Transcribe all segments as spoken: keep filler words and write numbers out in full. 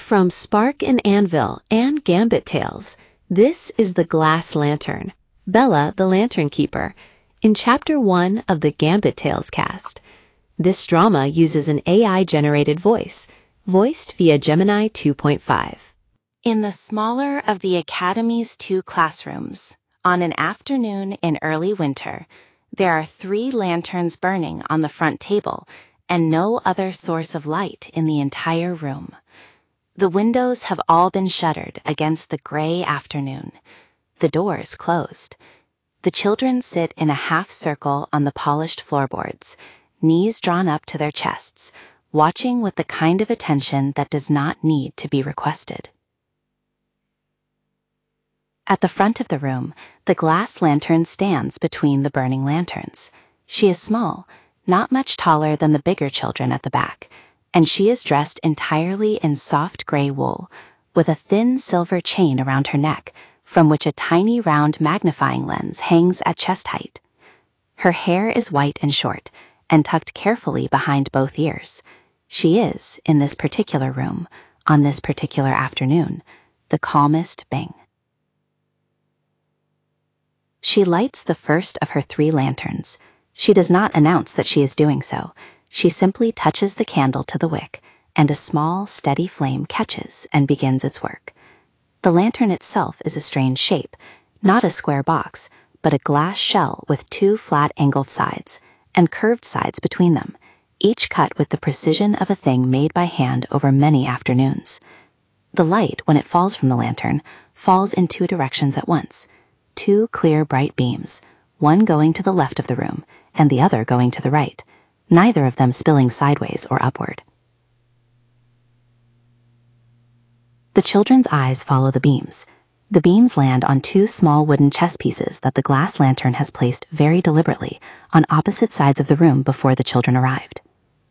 From Spark and Anvil and Gambit Tales, this is the Glass Lantern, Bella the Lantern Keeper, in Chapter one of the Gambit Tales cast. This drama uses an A I-generated voice, voiced via Gemini two point five. In the smaller of the Academy's two classrooms, on an afternoon in early winter, there are three lanterns burning on the front table and no other source of light in the entire room. The windows have all been shuttered against the gray afternoon. The doors closed. The children sit in a half circle on the polished floorboards, knees drawn up to their chests, watching with the kind of attention that does not need to be requested. At the front of the room, the glass lantern stands between the burning lanterns. She is small, not much taller than the bigger children at the back, and she is dressed entirely in soft gray wool, with a thin silver chain around her neck, from which a tiny round magnifying lens hangs at chest height. Her hair is white and short, and tucked carefully behind both ears. She is, in this particular room, on this particular afternoon, the calmest Bing. She lights the first of her three lanterns. She does not announce that she is doing so. She simply touches the candle to the wick, and a small, steady flame catches and begins its work. The lantern itself is a strange shape, not a square box, but a glass shell with two flat angled sides, and curved sides between them, each cut with the precision of a thing made by hand over many afternoons. The light, when it falls from the lantern, falls in two directions at once, two clear, bright beams, one going to the left of the room, and the other going to the right, neither of them spilling sideways or upward. The children's eyes follow the beams. The beams land on two small wooden chess pieces that the glass lantern has placed very deliberately on opposite sides of the room before the children arrived.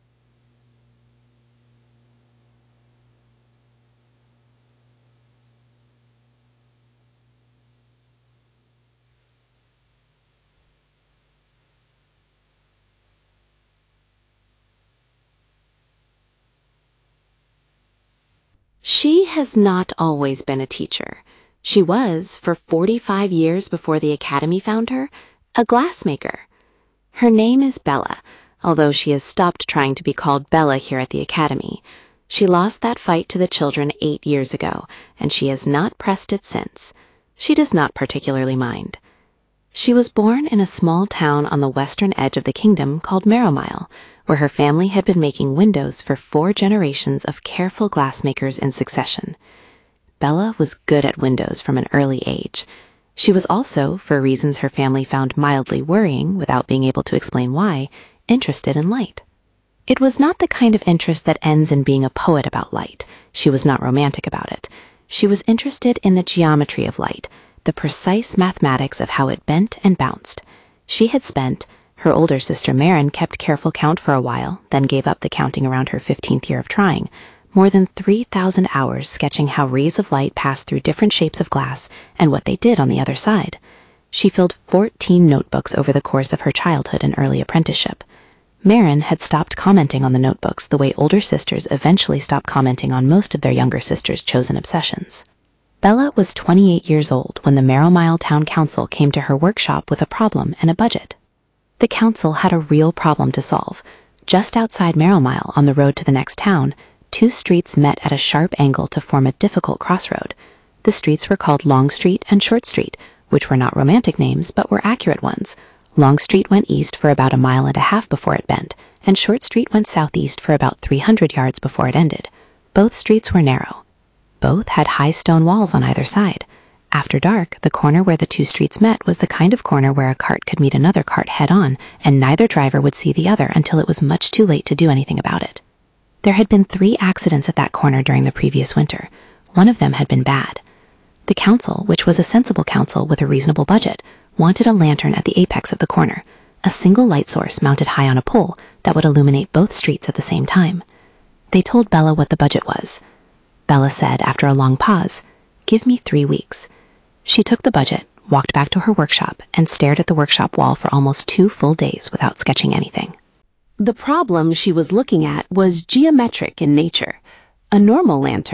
She has not always been a teacher. She was, for forty-five years before the Academy found her, a glassmaker. Her name is Bella, although she has stopped trying to be called Bella here at the Academy. She lost that fight to the children eight years ago, and she has not pressed it since. She does not particularly mind. She was born in a small town on the western edge of the kingdom called Marrowmile, where her family had been making windows for four generations of careful glassmakers in succession. Bella was good at windows from an early age. She was also, for reasons her family found mildly worrying without being able to explain why, interested in light. It was not the kind of interest that ends in being a poet about light. She was not romantic about it. She was interested in the geometry of light, the precise mathematics of how it bent and bounced. She had spent Her older sister Marin kept careful count for a while, then gave up the counting around her fifteenth year of trying, more than three thousand hours sketching how rays of light passed through different shapes of glass and what they did on the other side. She filled fourteen notebooks over the course of her childhood and early apprenticeship. Marin had stopped commenting on the notebooks the way older sisters eventually stopped commenting on most of their younger sisters' chosen obsessions. Bella was twenty-eight years old when the Marrowmile Town Council came to her workshop with a problem and a budget. The council had a real problem to solve. Just outside Marrowmile, on the road to the next town, two streets met at a sharp angle to form a difficult crossroad. The streets were called Long Street and Short Street, which were not romantic names but were accurate ones. Long Street went east for about a mile and a half before it bent, and Short Street went southeast for about three hundred yards before it ended. Both streets were narrow. Both had high stone walls on either side. After dark, the corner where the two streets met was the kind of corner where a cart could meet another cart head-on, and neither driver would see the other until it was much too late to do anything about it. There had been three accidents at that corner during the previous winter. One of them had been bad. The council, which was a sensible council with a reasonable budget, wanted a lantern at the apex of the corner, a single light source mounted high on a pole that would illuminate both streets at the same time. They told Bella what the budget was. Bella said, after a long pause, "Give me three weeks." She took the budget, walked back to her workshop, and stared at the workshop wall for almost two full days without sketching anything. The problem she was looking at was geometric in nature. A normal lantern,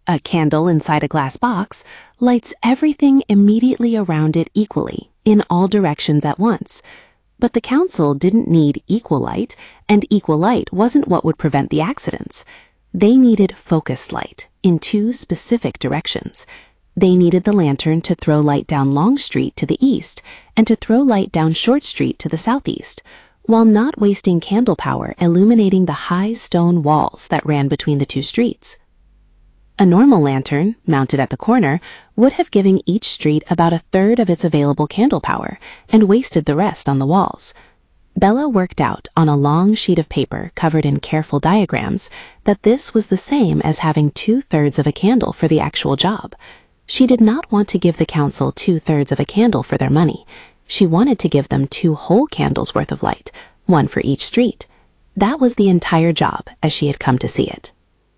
a candle inside a glass box, lights everything immediately around it equally, in all directions at once. But the council didn't need equal light, and equal light wasn't what would prevent the accidents. They needed focused light, in two specific directions. They needed the lantern to throw light down Long Street to the east, and to throw light down Short Street to the southeast, while not wasting candle power illuminating the high stone walls that ran between the two streets. A normal lantern, mounted at the corner, would have given each street about a third of its available candle power and wasted the rest on the walls. Bella worked out on a long sheet of paper covered in careful diagrams that this was the same as having two-thirds of a candle for the actual job. She did not want to give the council two-thirds of a candle for their money. She wanted to give them two whole candles worth of light, one for each street. That was the entire job as she had come to see it.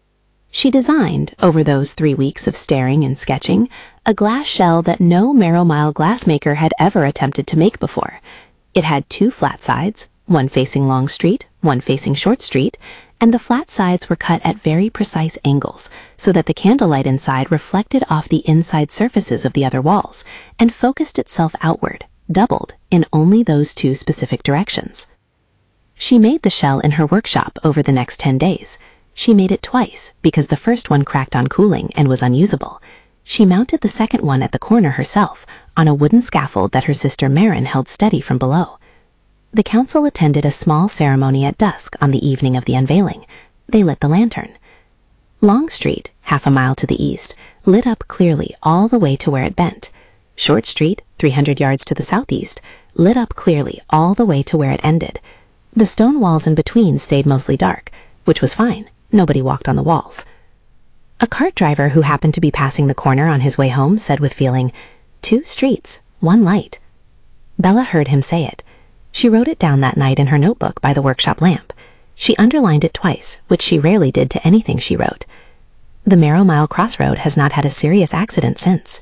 She designed, over those three weeks of staring and sketching, a glass shell that no Marrow-Mile glassmaker had ever attempted to make before. It had two flat sides, one facing Long Street, one facing Short Street, and the flat sides were cut at very precise angles so that the candlelight inside reflected off the inside surfaces of the other walls and focused itself outward, doubled, in only those two specific directions. She made the shell in her workshop over the next ten days. She made it twice because the first one cracked on cooling and was unusable. She mounted the second one at the corner herself on a wooden scaffold that her sister Marin held steady from below. The council attended a small ceremony at dusk on the evening of the unveiling. They lit the lantern. Long Street, half a mile to the east, lit up clearly all the way to where it bent. Short Street, three hundred yards to the southeast, lit up clearly all the way to where it ended. The stone walls in between stayed mostly dark, which was fine. Nobody walked on the walls. A cart driver who happened to be passing the corner on his way home said with feeling, "Two streets, one light." Bella heard him say it. She wrote it down that night in her notebook by the workshop lamp. She underlined it twice, which she rarely did to anything she wrote. The Marrow-Mile Crossroad has not had a serious accident since.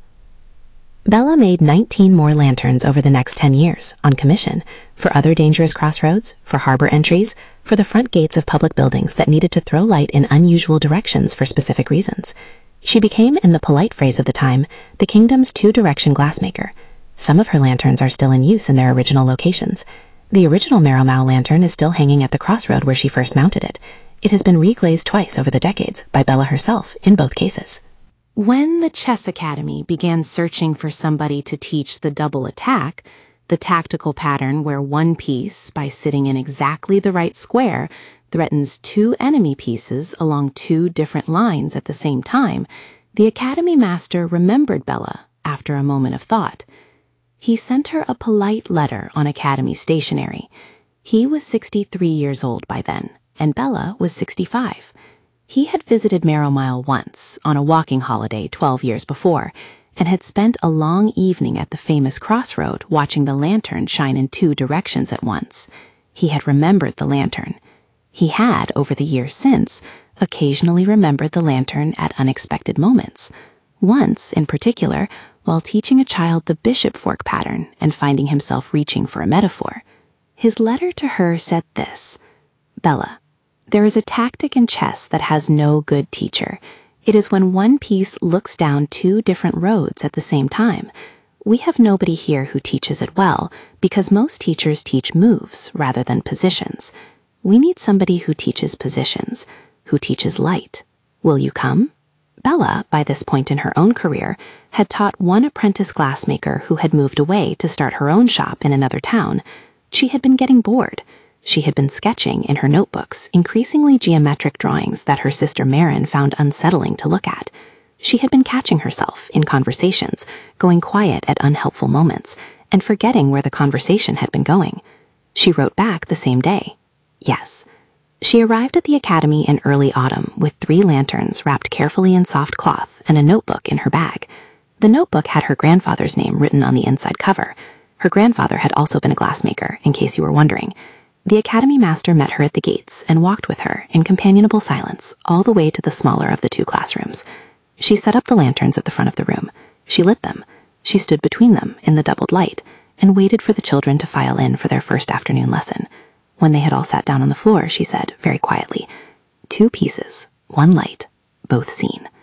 Bella made nineteen more lanterns over the next ten years, on commission, for other dangerous crossroads, for harbor entries, for the front gates of public buildings that needed to throw light in unusual directions for specific reasons. She became, in the polite phrase of the time, the kingdom's two-direction glassmaker. Some of her lanterns are still in use in their original locations. The original Marrow-Mile lantern is still hanging at the crossroad where she first mounted it. It has been reglazed twice over the decades, by Bella herself, in both cases. When the Chess Academy began searching for somebody to teach the double attack, the tactical pattern where one piece, by sitting in exactly the right square, threatens two enemy pieces along two different lines at the same time, the Academy Master remembered Bella after a moment of thought. He sent her a polite letter on Academy stationery. He was sixty-three years old by then, and Bella was sixty-five. He had visited Marrow-Mile once, on a walking holiday twelve years before, and had spent a long evening at the famous crossroad watching the lantern shine in two directions at once. He had remembered the lantern. He had, over the years since, occasionally remembered the lantern at unexpected moments. Once, in particular, while teaching a child the bishop fork pattern and finding himself reaching for a metaphor. His letter to her said this: "Bella, there is a tactic in chess that has no good teacher. It is when one piece looks down two different roads at the same time. We have nobody here who teaches it well, because most teachers teach moves rather than positions. We need somebody who teaches positions, who teaches light. Will you come?" Bella, by this point in her own career, had taught one apprentice glassmaker who had moved away to start her own shop in another town. She had been getting bored. She had been sketching in her notebooks increasingly geometric drawings that her sister Marin found unsettling to look at. She had been catching herself in conversations, going quiet at unhelpful moments, and forgetting where the conversation had been going. She wrote back the same day. Yes. She arrived at the academy in early autumn with three lanterns wrapped carefully in soft cloth and a notebook in her bag. The notebook had her grandfather's name written on the inside cover. Her grandfather had also been a glassmaker, in case you were wondering. The academy master met her at the gates and walked with her in companionable silence all the way to the smaller of the two classrooms. She set up the lanterns at the front of the room. She lit them. She stood between them in the doubled light and waited for the children to file in for their first afternoon lesson. When they had all sat down on the floor, she said, very quietly, "Two pieces, one light, both seen.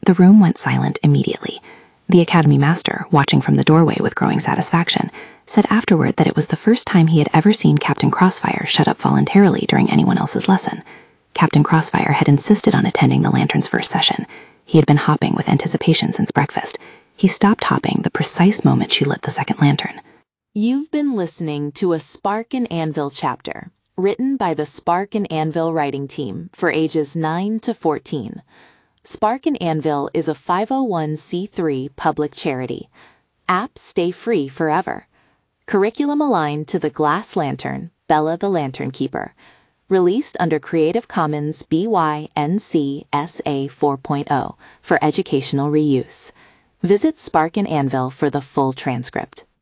The room went silent immediately. The Academy Master, watching from the doorway with growing satisfaction, said afterward that it was the first time he had ever seen Captain Crossfire shut up voluntarily during anyone else's lesson. Captain Crossfire had insisted on attending the Lantern's first session. He had been hopping with anticipation since breakfast. He stopped hopping the precise moment she lit the second lantern. You've been listening to a Spark and Anvil chapter, written by the Spark and Anvil writing team for ages nine to fourteen. Spark and Anvil is a five oh one c three public charity. Apps stay free forever. Curriculum aligned to the Glass Lantern, Bella the Lantern Keeper. Released under Creative Commons B Y N C S A four point oh for educational reuse. Visit Spark and Anvil for the full transcript.